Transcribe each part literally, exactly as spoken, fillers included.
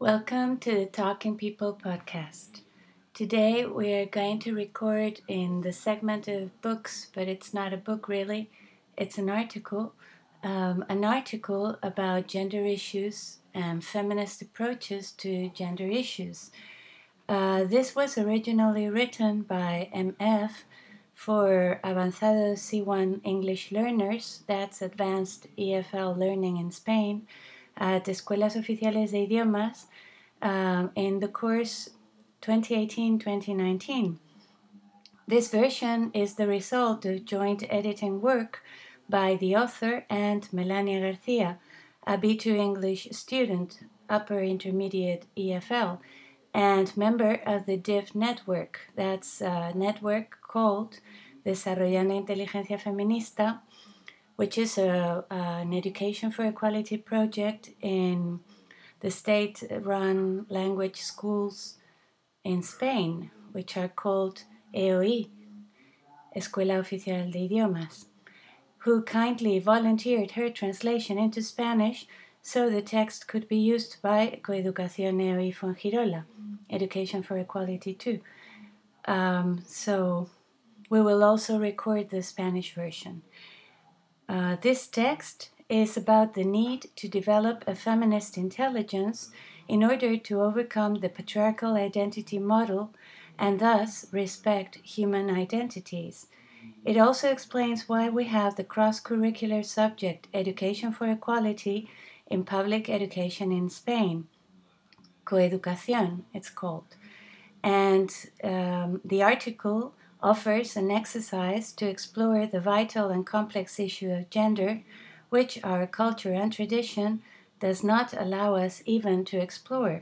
Welcome to the Talking People podcast. Today we are going to record in the segment of books, but it's not a book really, it's an article, um, an article about gender issues and feminist approaches to gender issues. Uh, this was originally written by M F for Avanzado C one English learners, that's Advanced E F L Learning in Spain, at Escuelas Oficiales de Idiomas um, in the course twenty eighteen twenty nineteen. This version is the result of joint editing work by the author and Melania Garcia, a B two English student, upper intermediate E F L, and member of the D I F network. That's a network called Desarrollando Inteligencia Feminista, which is a, an education for equality project in the state-run language schools in Spain, which are called E O I, Escuela Oficial de Idiomas, who kindly volunteered her translation into Spanish so the text could be used by Coeducación E O I Fuengirola, Education for Equality too. Um, so we will also record the Spanish version. Uh, this text is about the need to develop a feminist intelligence in order to overcome the patriarchal identity model and thus respect human identities. It also explains why we have the cross-curricular subject Education for Equality in public education in Spain. Coeducación, it's called. And um, the article offers an exercise to explore the vital and complex issue of gender, which our culture and tradition does not allow us even to explore.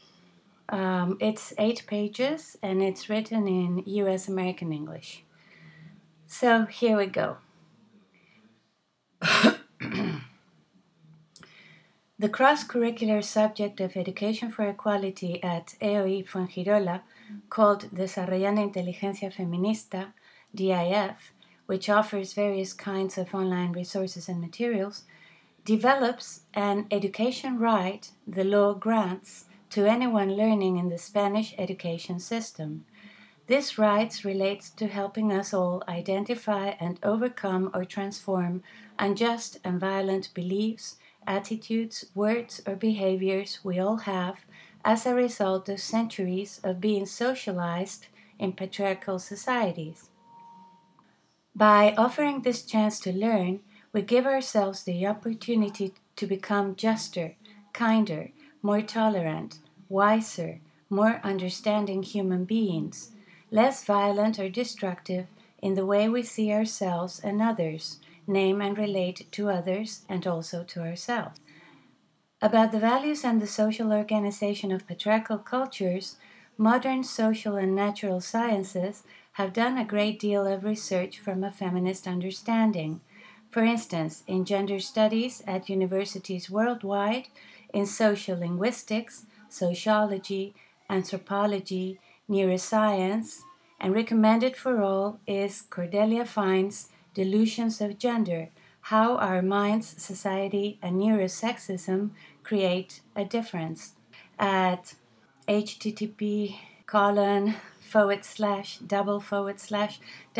Um, it's eight pages and it's written in U S American English. So here we go. The cross-curricular subject of Education for Equality at E O I Fuengirola, called Desarrollando Inteligencia Feminista, D I F, which offers various kinds of online resources and materials, develops an education right the law grants to anyone learning in the Spanish education system. This right relates to helping us all identify and overcome or transform unjust and violent beliefs, attitudes, words, or behaviors we all have as a result of centuries of being socialized in patriarchal societies. By offering this chance to learn, we give ourselves the opportunity to become juster, kinder, more tolerant, wiser, more understanding human beings, less violent or destructive in the way we see ourselves and others, name and relate to others and also to ourselves. About the values and the social organization of patriarchal cultures, modern social and natural sciences have done a great deal of research from a feminist understanding. For instance, in gender studies at universities worldwide, in social linguistics, sociology, anthropology, neuroscience, and recommended for all is Cordelia Fine's Delusions of Gender, How Our Minds, Society, and Neurosexism Create a Difference, at http colon forward slash double forward slash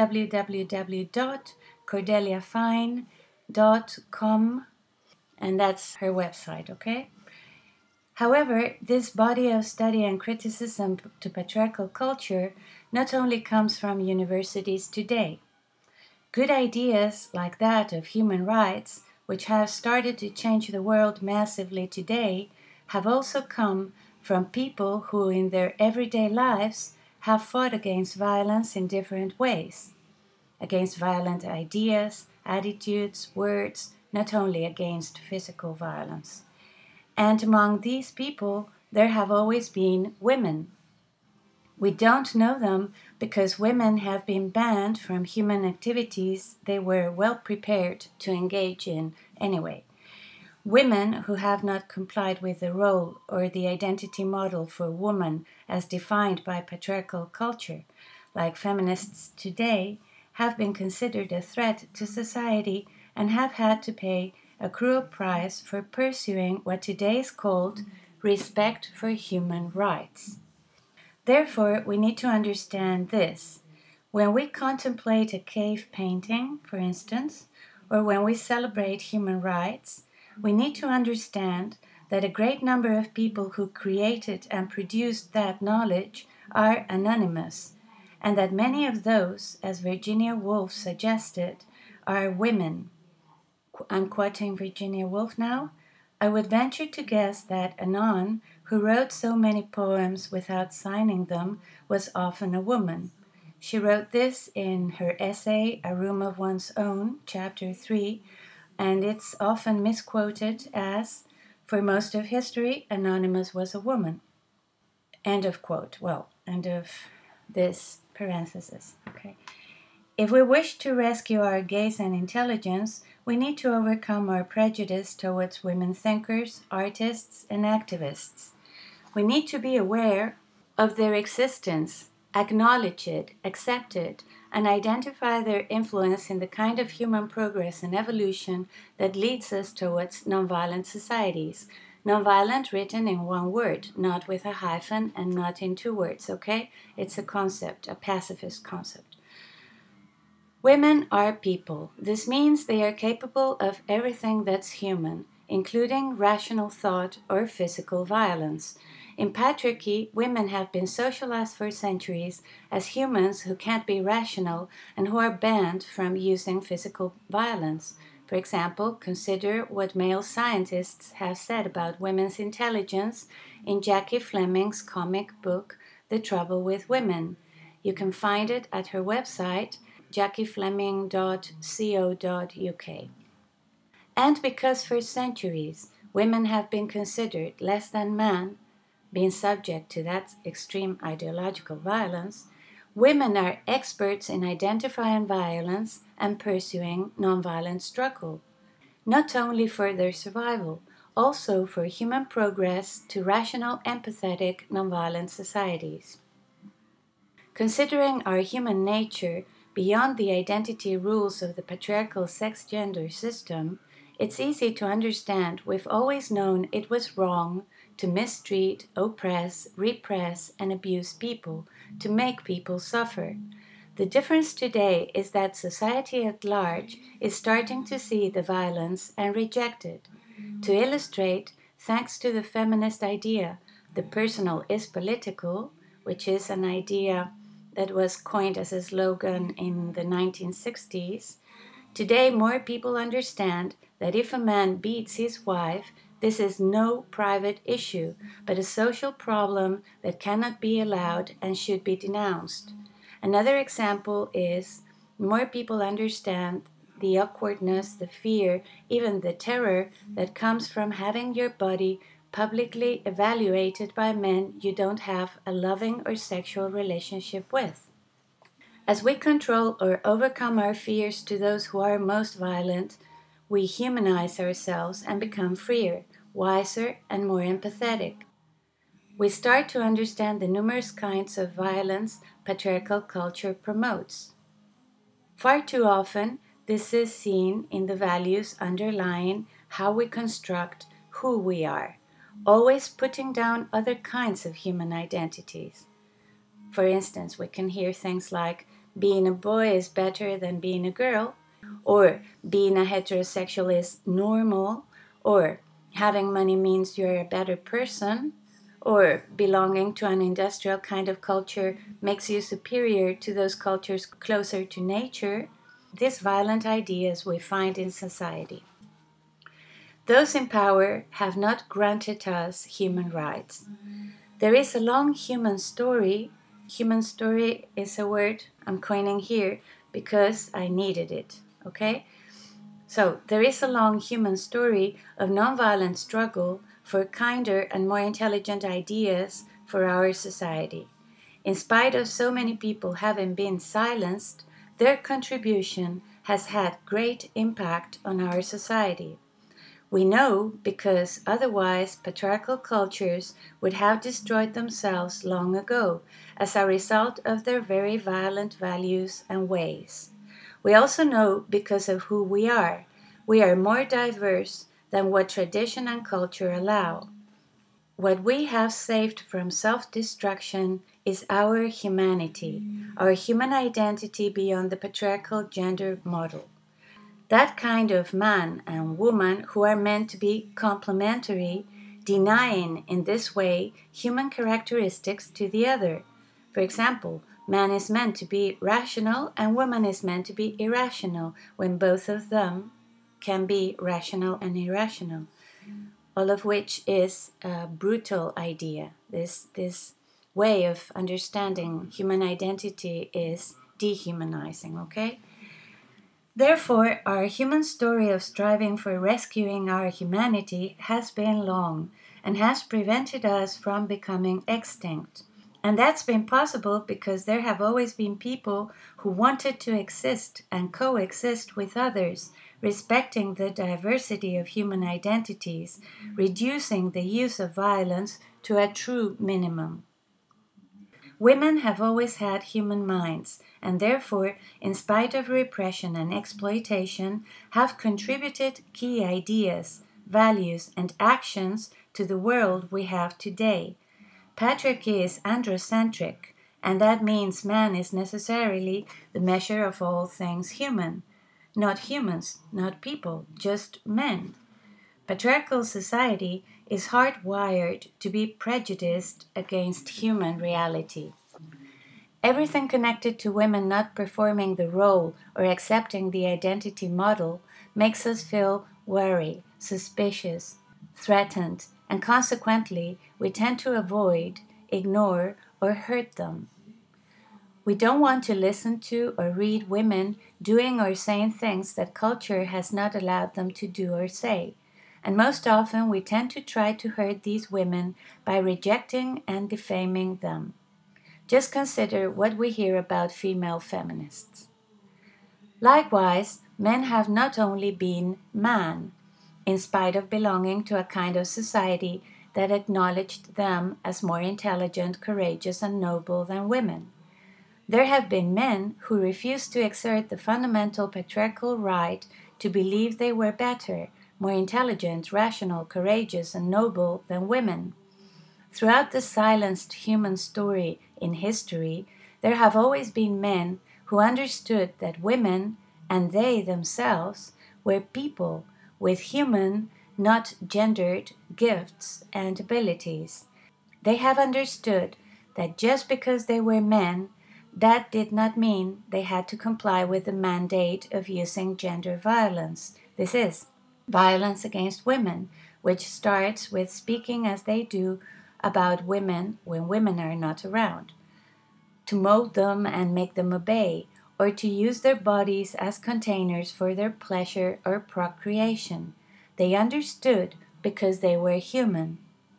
www.cordeliafine.com, and that's her website, okay? However, this body of study and criticism to patriarchal culture not only comes from universities today. Good ideas like that of human rights, which have started to change the world massively today, have also come from people who in their everyday lives have fought against violence in different ways, against violent ideas, attitudes, words, not only against physical violence. And among these people, there have always been women. We don't know them because women have been banned from human activities they were well prepared to engage in anyway. Women who have not complied with the role or the identity model for woman as defined by patriarchal culture, like feminists today, have been considered a threat to society and have had to pay a cruel price for pursuing what today is called respect for human rights. Therefore, we need to understand this. When we contemplate a cave painting, for instance, or when we celebrate human rights, we need to understand that a great number of people who created and produced that knowledge are anonymous, and that many of those, as Virginia Woolf suggested, are women. I'm quoting Virginia Woolf now. I would venture to guess that Anon, who wrote so many poems without signing them, was often a woman. She wrote this in her essay, A Room of One's Own, chapter three, and it's often misquoted as, for most of history, Anonymous was a woman. End of quote. Well, end of this parenthesis. Okay. If we wish to rescue our gaze and intelligence, we need to overcome our prejudice towards women thinkers, artists, and activists. We need to be aware of their existence, acknowledge it, accept it, and identify their influence in the kind of human progress and evolution that leads us towards nonviolent societies. Nonviolent written in one word, not with a hyphen and not in two words, okay? It's a concept, a pacifist concept. Women are people. This means they are capable of everything that's human, including rational thought or physical violence. In patriarchy, women have been socialized for centuries as humans who can't be rational and who are banned from using physical violence. For example, consider what male scientists have said about women's intelligence in Jackie Fleming's comic book, The Trouble with Women. You can find it at her website, jackie fleming dot co dot u k. And because for centuries women have been considered less than men, being subject to that extreme ideological violence, women are experts in identifying violence and pursuing nonviolent struggle, not only for their survival, also for human progress to rational, empathetic, nonviolent societies. Considering our human nature beyond the identity rules of the patriarchal sex-gender system, it's easy to understand we've always known it was wrong to mistreat, oppress, repress, and abuse people, to make people suffer. The difference today is that society at large is starting to see the violence and reject it. To illustrate, thanks to the feminist idea, the personal is political, which is an idea that was coined as a slogan in the nineteen sixties, today more people understand that if a man beats his wife, this is no private issue, but a social problem that cannot be allowed and should be denounced. Another example is more people understand the awkwardness, the fear, even the terror that comes from having your body publicly evaluated by men you don't have a loving or sexual relationship with. As we control or overcome our fears to those who are most violent, we humanize ourselves and become freer, wiser, and more empathetic. We start to understand the numerous kinds of violence patriarchal culture promotes. Far too often, this is seen in the values underlying how we construct who we are, always putting down other kinds of human identities. For instance, we can hear things like being a boy is better than being a girl, or being a heterosexual is normal, or having money means you're a better person, or belonging to an industrial kind of culture makes you superior to those cultures closer to nature. These violent ideas we find in society. Those in power have not granted us human rights. There is a long human story. Human story is a word I'm coining here because I needed it, okay? So, there is a long human story of nonviolent struggle for kinder and more intelligent ideas for our society. In spite of so many people having been silenced, their contribution has had great impact on our society. We know because otherwise patriarchal cultures would have destroyed themselves long ago as a result of their very violent values and ways. We also know because of who we are. We are more diverse than what tradition and culture allow. What we have saved from self-destruction is our humanity, our human identity beyond the patriarchal gender model. That kind of man and woman who are meant to be complementary, denying in this way human characteristics to the other. For example, man is meant to be rational and woman is meant to be irrational when both of them can be rational and irrational. All of which is a brutal idea. This, this way of understanding human identity is dehumanizing, okay? Therefore, our human story of striving for rescuing our humanity has been long and has prevented us from becoming extinct. And that's been possible because there have always been people who wanted to exist and coexist with others, respecting the diversity of human identities, reducing the use of violence to a true minimum. Women have always had human minds, and therefore, in spite of repression and exploitation, have contributed key ideas, values, and actions to the world we have today. Patriarchy is androcentric, and that means man is necessarily the measure of all things human. Not humans, not people, just men. Patriarchal society is hardwired to be prejudiced against human reality. Everything connected to women not performing the role or accepting the identity model makes us feel worried, suspicious, threatened, and consequently we tend to avoid, ignore, or hurt them. We don't want to listen to or read women doing or saying things that culture has not allowed them to do or say. And most often we tend to try to hurt these women by rejecting and defaming them. Just consider what we hear about female feminists. Likewise, men have not only been man, in spite of belonging to a kind of society that acknowledged them as more intelligent, courageous, and noble than women. There have been men who refused to exert the fundamental patriarchal right to believe they were better, more intelligent, rational, courageous, and noble than women. Throughout the silenced human story in history, there have always been men who understood that women and they themselves were people with human, not gendered, gifts and abilities. They have understood that just because they were men, that did not mean they had to comply with the mandate of using gender violence. This is violence against women, which starts with speaking as they do about women when women are not around, to mold them and make them obey, or to use their bodies as containers for their pleasure or procreation. They understood because they were human.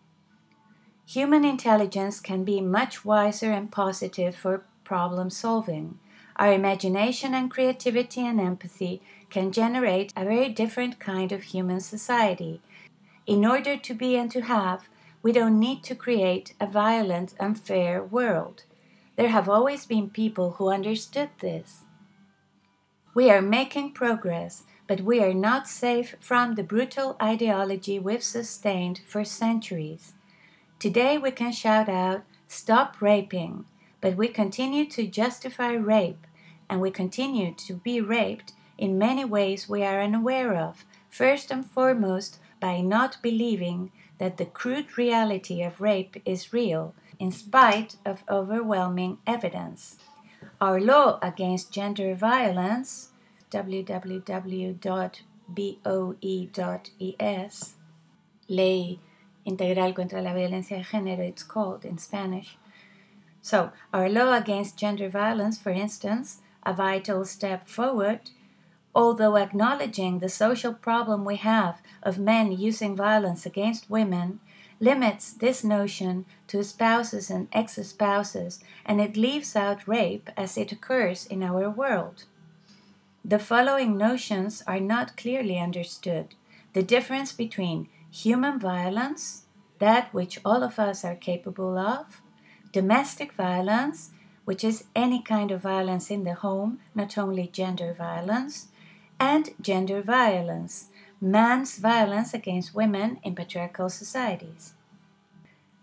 Human intelligence can be much wiser and positive for problem solving. Our imagination and creativity and empathy can generate a very different kind of human society. In order to be and to have, we don't need to create a violent, unfair world. There have always been people who understood this. We are making progress, but we are not safe from the brutal ideology we've sustained for centuries. Today we can shout out, "Stop raping," but we continue to justify rape, and we continue to be raped in many ways we are unaware of, first and foremost by not believing that the crude reality of rape is real, in spite of overwhelming evidence. Our law against gender violence, w w w dot boe dot e s, Ley Integral contra la Violencia de Género, it's called in Spanish. So, our law against gender violence, for instance, a vital step forward, although acknowledging the social problem we have of men using violence against women, limits this notion to spouses and ex-spouses, and it leaves out rape as it occurs in our world. The following notions are not clearly understood: the difference between human violence, that which all of us are capable of; domestic violence, which is any kind of violence in the home, not only gender violence; and gender violence, man's violence against women in patriarchal societies.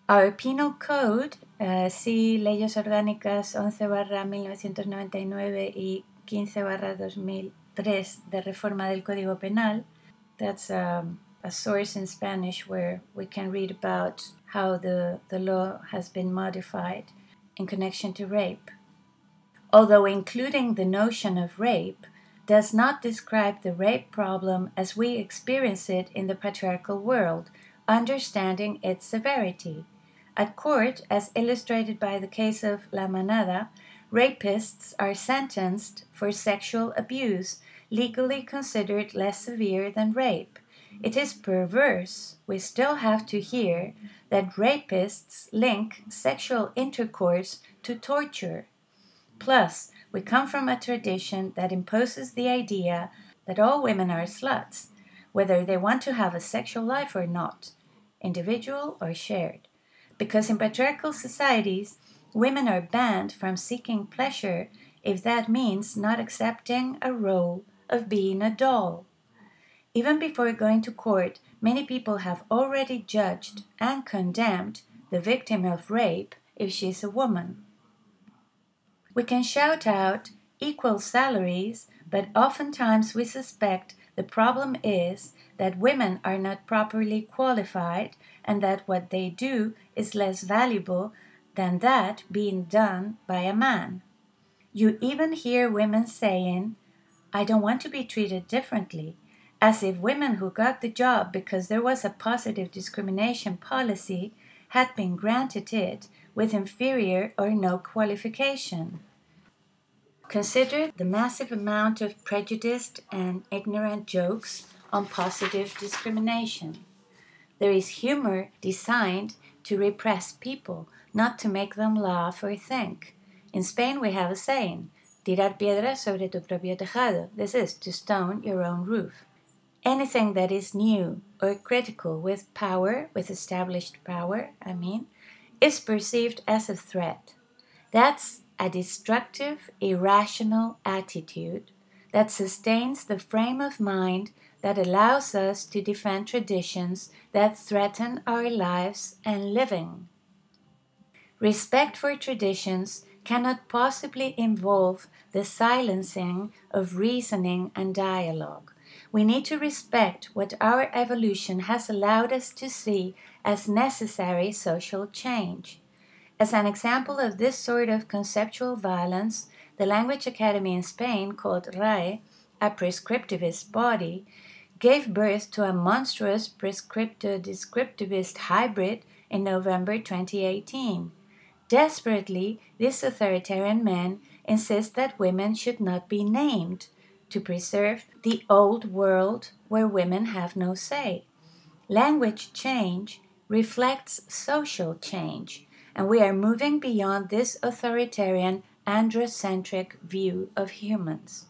Our penal code, uh, sí, Leyes Orgánicas once barra mil novecientos noventa y nueve y quince barra dos mil tres de reforma del Código Penal, that's um, a source in Spanish where we can read about how the, the law has been modified in connection to rape. Although including the notion of rape does not describe the rape problem as we experience it in the patriarchal world, understanding its severity. At court, as illustrated by the case of La Manada, rapists are sentenced for sexual abuse, legally considered less severe than rape. It is perverse, we still have to hear, that rapists link sexual intercourse to torture. Plus, we come from a tradition that imposes the idea that all women are sluts, whether they want to have a sexual life or not, individual or shared. Because in patriarchal societies, women are banned from seeking pleasure if that means not accepting a role of being a doll. Even before going to court, many people have already judged and condemned the victim of rape if she is a woman. We can shout out equal salaries, but oftentimes we suspect the problem is that women are not properly qualified and that what they do is less valuable than that being done by a man. You even hear women saying, I don't want to be treated differently, as if women who got the job because there was a positive discrimination policy had been granted it with inferior or no qualification. Consider the massive amount of prejudiced and ignorant jokes on positive discrimination. There is humor designed to repress people, not to make them laugh or think. In Spain, we have a saying, tirar piedras sobre tu propio tejado. This is to stone your own roof. Anything that is new or critical with power, with established power, I mean, is perceived as a threat. That's a destructive, irrational attitude that sustains the frame of mind that allows us to defend traditions that threaten our lives and living. Respect for traditions cannot possibly involve the silencing of reasoning and dialogue. We need to respect what our evolution has allowed us to see as necessary social change. As an example of this sort of conceptual violence, the language academy in Spain, called R A E, a prescriptivist body, gave birth to a monstrous prescripto-descriptivist hybrid in November twenty eighteen. Desperately, these authoritarian men insist that women should not be named to preserve the old world where women have no say. Language change reflects social change, and we are moving beyond this authoritarian androcentric view of humans.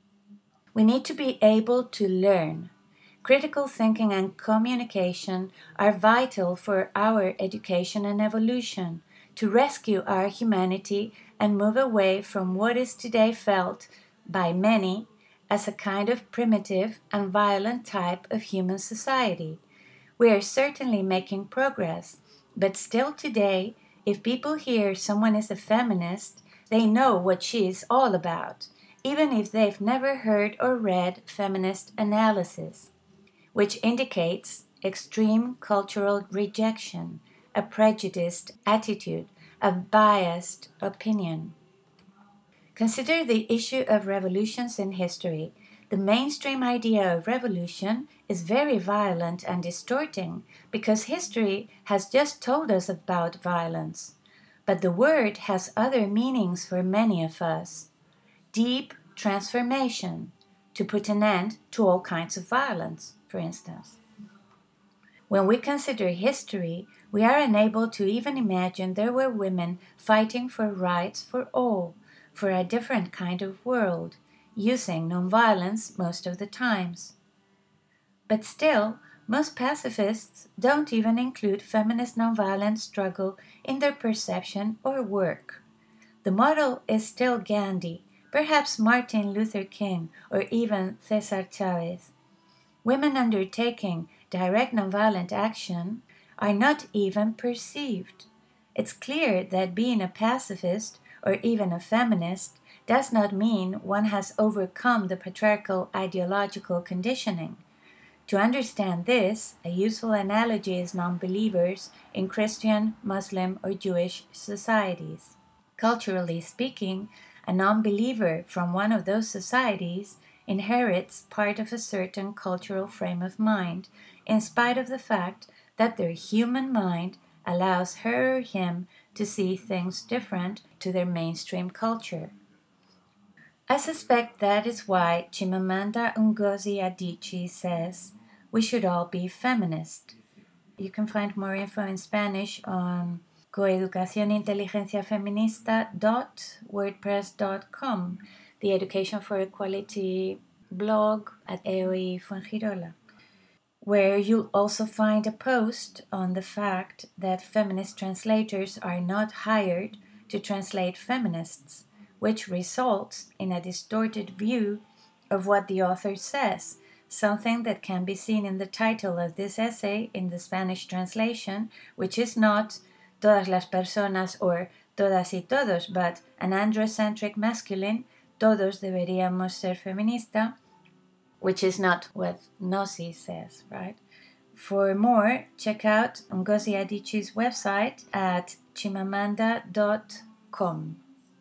We need to be able to learn. Critical thinking and communication are vital for our education and evolution, to rescue our humanity and move away from what is today felt by many as a kind of primitive and violent type of human society. We are certainly making progress, but still today, if people hear someone is a feminist, they know what she is all about, even if they've never heard or read feminist analysis, which indicates extreme cultural rejection, a prejudiced attitude, a biased opinion. Consider the issue of revolutions in history. The mainstream idea of revolution is very violent and distorting because history has just told us about violence. But the word has other meanings for many of us. Deep transformation, to put an end to all kinds of violence, for instance. When we consider history, we are unable to even imagine there were women fighting for rights for all, for a different kind of world, using nonviolence most of the times. But still, most pacifists don't even include feminist nonviolent struggle in their perception or work. The model is still Gandhi, perhaps Martin Luther King, or even Cesar Chavez. Women undertaking direct nonviolent action are not even perceived. It's clear that being a pacifist or even a feminist does not mean one has overcome the patriarchal ideological conditioning. To understand this, a useful analogy is non-believers in Christian, Muslim, or Jewish societies. Culturally speaking, a non-believer from one of those societies inherits part of a certain cultural frame of mind, in spite of the fact that their human mind allows her or him to see things different to their mainstream culture. I suspect that is why Chimamanda Ngozi Adichie says we should all be feminist. You can find more info in Spanish on coeducación inteligencia feminista dot wordpress dot com, the Education for Equality blog at A O E Fuengirola, where you'll also find a post on the fact that feminist translators are not hired to translate feminists, which results in a distorted view of what the author says, something that can be seen in the title of this essay in the Spanish translation, which is not todas las personas or todas y todos, but an androcentric masculine, todos deberíamos ser feminista, which is not what Gnosi says, right? For more, check out Ngozi Adichie's website at chimamanda dot com.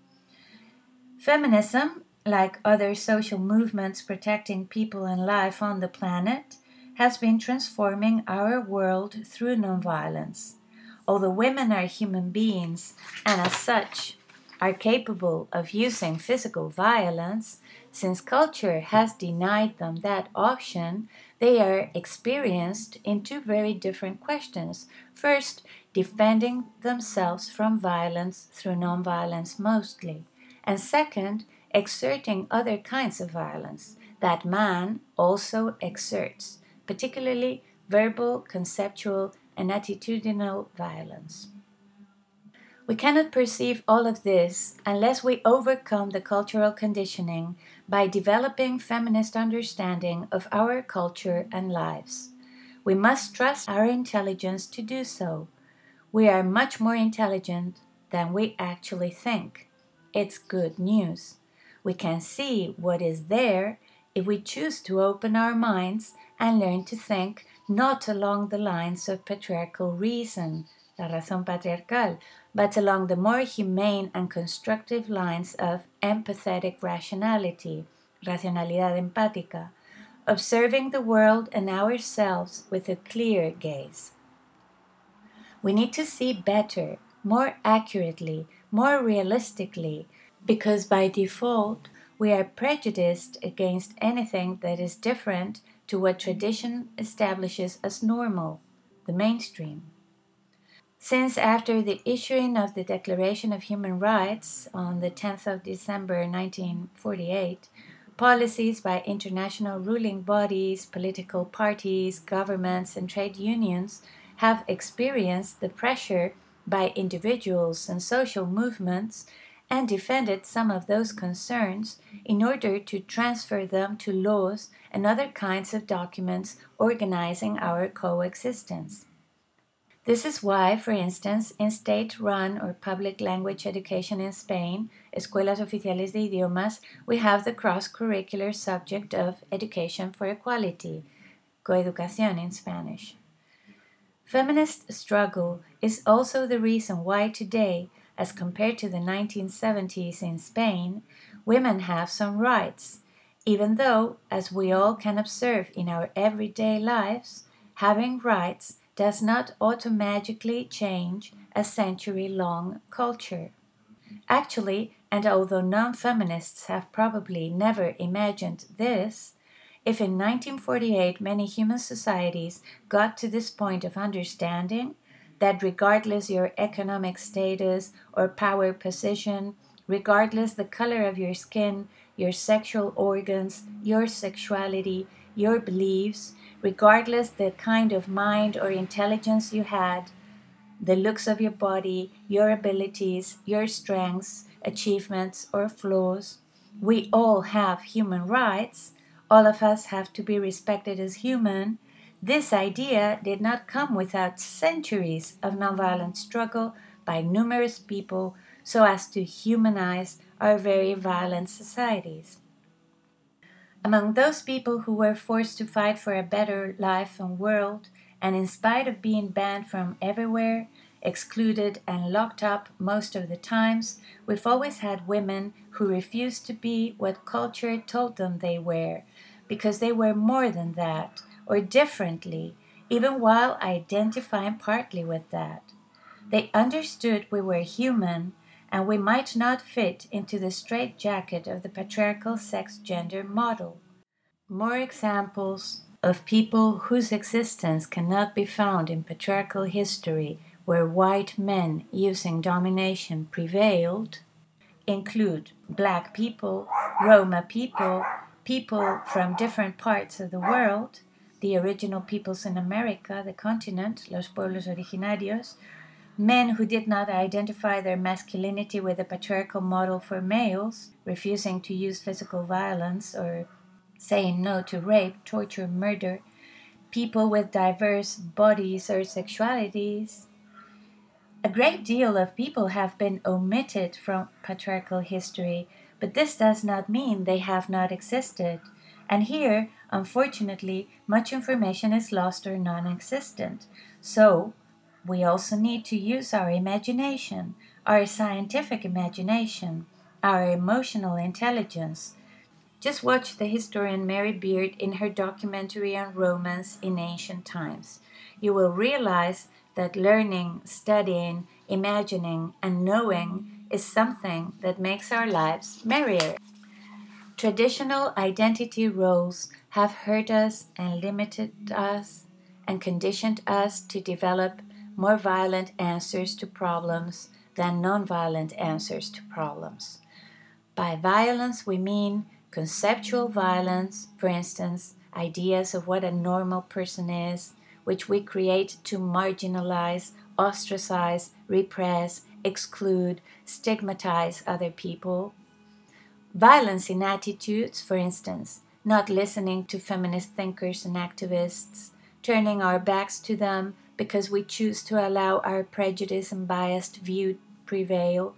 Feminism, like other social movements protecting people and life on the planet, has been transforming our world through nonviolence. Although women are human beings and as such are capable of using physical violence, since culture has denied them that option, they are experienced in two very different questions. First, defending themselves from violence through nonviolence mostly, and second, exerting other kinds of violence that man also exerts, particularly verbal, conceptual, and attitudinal violence. We cannot perceive all of this unless we overcome the cultural conditioning by developing feminist understanding of our culture and lives. We must trust our intelligence to do so. We are much more intelligent than we actually think. It's good news. We can see what is there if we choose to open our minds and learn to think not along the lines of patriarchal reason, la razón patriarcal, but along the more humane and constructive lines of empathetic rationality, racionalidad empática, observing the world and ourselves with a clear gaze. We need to see better, more accurately, more realistically, because by default we are prejudiced against anything that is different to what tradition establishes as normal, the mainstream. Since after the issuing of the Declaration of Human Rights on the tenth of December nineteen forty-eight, policies by international ruling bodies, political parties, governments, and trade unions have experienced the pressure by individuals and social movements and defended some of those concerns in order to transfer them to laws and other kinds of documents organizing our coexistence. This is why, for instance, in state-run or public language education in Spain, Escuelas Oficiales de Idiomas, we have the cross-curricular subject of Education for Equality, coeducación in Spanish. Feminist struggle is also the reason why today, as compared to the nineteen seventies in Spain, women have some rights, even though, as we all can observe in our everyday lives, having rights does not automatically change a century-long culture. Actually, and although non-feminists have probably never imagined this, if in nineteen forty-eight many human societies got to this point of understanding that regardless your economic status or power position, regardless the color of your skin, your sexual organs, your sexuality, your beliefs, regardless the kind of mind or intelligence you had, the looks of your body, your abilities, your strengths, achievements, or flaws, we all have human rights. All of us have to be respected as human. This idea did not come without centuries of nonviolent struggle by numerous people so as to humanize our very violent societies. Among those people who were forced to fight for a better life and world, and in spite of being banned from everywhere, excluded and locked up most of the times, we've always had women who refused to be what culture told them they were, because they were more than that, or differently, even while identifying partly with that. They understood we were human and we might not fit into the straitjacket of the patriarchal sex gender model. More examples of people whose existence cannot be found in patriarchal history where white men using domination prevailed include black people, Roma people, people from different parts of the world, the original peoples in America, the continent, los pueblos originarios, men who did not identify their masculinity with the patriarchal model for males, refusing to use physical violence or saying no to rape, torture, murder, people with diverse bodies or sexualities. A great deal of people have been omitted from patriarchal history, but this does not mean they have not existed. And here, unfortunately, much information is lost or non existent. So, we also need to use our imagination, our scientific imagination, our emotional intelligence. Just watch the historian Mary Beard in her documentary on romance in ancient times. You will realize that learning, studying, imagining, and knowing is something that makes our lives merrier. Traditional identity roles have hurt us and limited us and conditioned us to develop more violent answers to problems than nonviolent answers to problems. By violence, we mean conceptual violence, for instance, ideas of what a normal person is, which we create to marginalize, ostracize, repress, exclude, stigmatize other people. Violence in attitudes, for instance, not listening to feminist thinkers and activists, turning our backs to them because we choose to allow our prejudice and biased view prevail.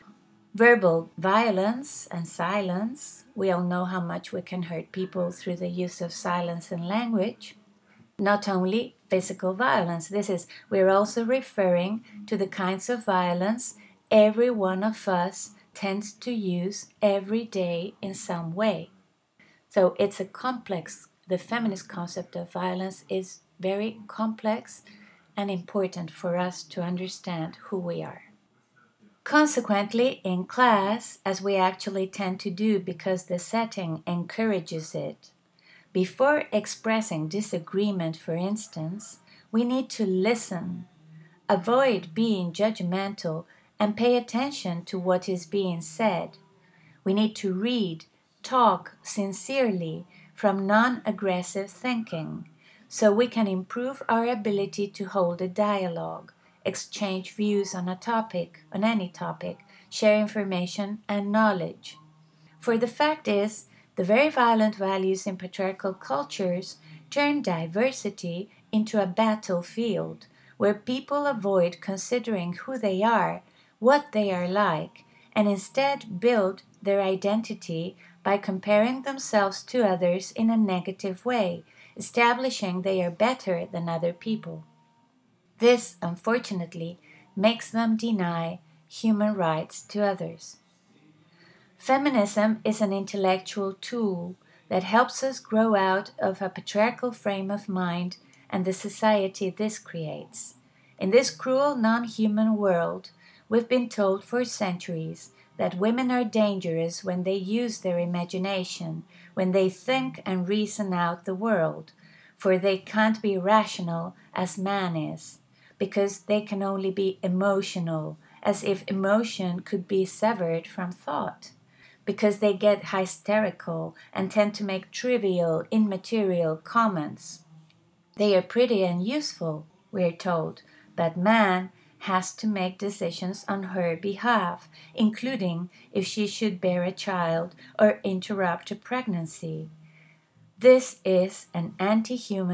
Verbal violence and silence. We all know how much we can hurt people through the use of silence and language. Not only physical violence, this is, we're also referring to the kinds of violence every one of us tends to use every day in some way. So it's a complex, the feminist concept of violence is very complex and important for us to understand who we are. Consequently, in class, as we actually tend to do because the setting encourages it, before expressing disagreement, for instance, we need to listen, avoid being judgmental, and pay attention to what is being said. We need to read, talk sincerely from non aggressive thinking so we can improve our ability to hold a dialogue, exchange views on a topic, on any topic, share information and knowledge. For the fact is, the very violent values in patriarchal cultures turn diversity into a battlefield where people avoid considering who they are, what they are like, and instead build their identity by comparing themselves to others in a negative way, establishing they are better than other people. This, unfortunately, makes them deny human rights to others. Feminism is an intellectual tool that helps us grow out of a patriarchal frame of mind and the society this creates. In this cruel, non human world, we've been told for centuries that women are dangerous when they use their imagination, when they think and reason out the world, for they can't be rational as man is, because they can only be emotional, as if emotion could be severed from thought, because they get hysterical and tend to make trivial, immaterial comments. They are pretty and useful, we are told, but man has to make decisions on her behalf, including if she should bear a child or interrupt a pregnancy. This is an anti human,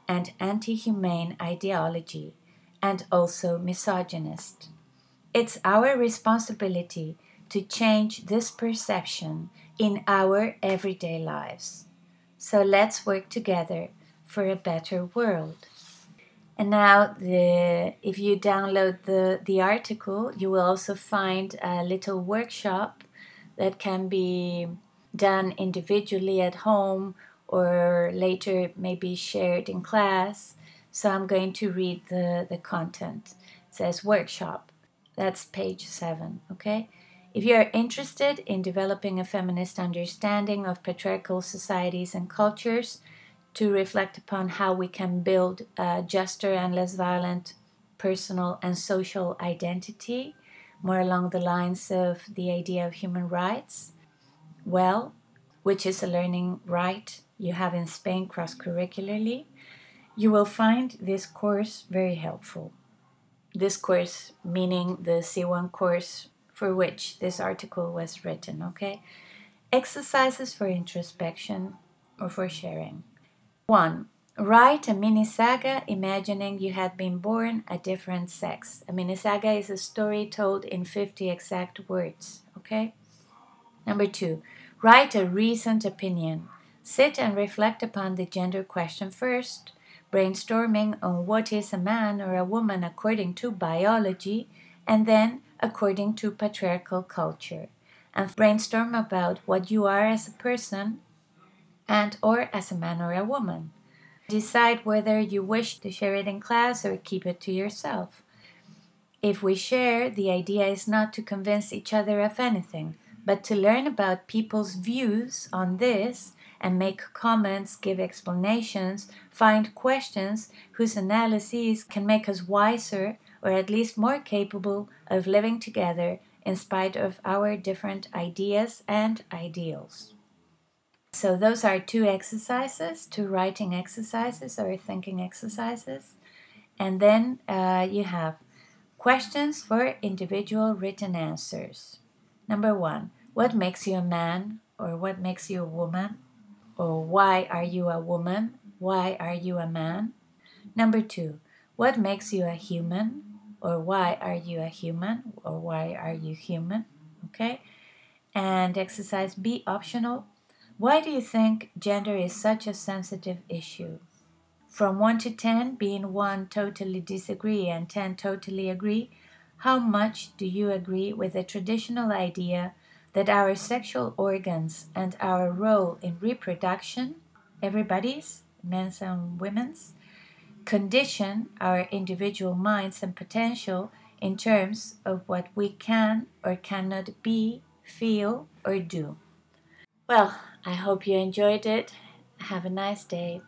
and anti-humane ideology, and also misogynist. It's our responsibility to change this perception in our everyday lives. So let's work together for a better world. And now, the, if you download the, the article, you will also find a little workshop that can be done individually at home or later maybe shared in class. So I'm going to read the, the content. It says workshop. That's page seven, okay? If you are interested in developing a feminist understanding of patriarchal societies and cultures, to reflect upon how we can build a juster and less violent personal and social identity, more along the lines of the idea of human rights, well, which is a learning right you have in Spain cross curricularly, you will find this course very helpful. This course meaning the C one course for which this article was written, okay? Exercises for introspection or for sharing. one. Write a mini saga imagining you had been born a different sex. A mini saga is a story told in fifty exact words, okay? Number two. Write a recent opinion. Sit and reflect upon the gender question first, brainstorming on what is a man or a woman according to biology, and then according to patriarchal culture. And brainstorm about what you are as a person and or as a man or a woman. Decide whether you wish to share it in class or keep it to yourself. If we share, the idea is not to convince each other of anything, but to learn about people's views on this and make comments, give explanations, find questions whose analyses can make us wiser or at least more capable of living together in spite of our different ideas and ideals. So those are two exercises, two writing exercises or thinking exercises. And then uh, you have questions for individual written answers. Number one, what makes you a man or what makes you a woman? Or why are you a woman? Why are you a man? Number two, what makes you a human? Or why are you a human? Or why are you human? Okay. And exercise B, optional. Why do you think gender is such a sensitive issue? From one to ten, being one totally disagree and ten totally agree, how much do you agree with the traditional idea that our sexual organs and our role in reproduction, everybody's, men's and women's, condition our individual minds and potential in terms of what we can or cannot be, feel, or do? Well, I hope you enjoyed it. Have a nice day.